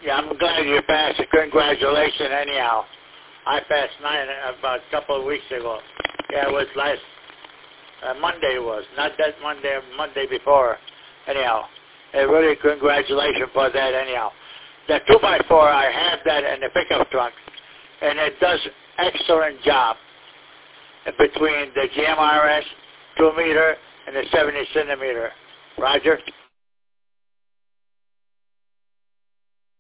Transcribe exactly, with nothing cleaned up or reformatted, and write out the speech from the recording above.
Yeah, I'm glad you passed it. Congratulations anyhow. I passed mine about a couple of weeks ago. Yeah, it was last uh, Monday it was. Not that Monday, Monday before. Anyhow, hey, really congratulations for that anyhow. The two by four, I have that in the pickup truck, and it does excellent job between the G M R S two meter and the seventy centimeter. Roger?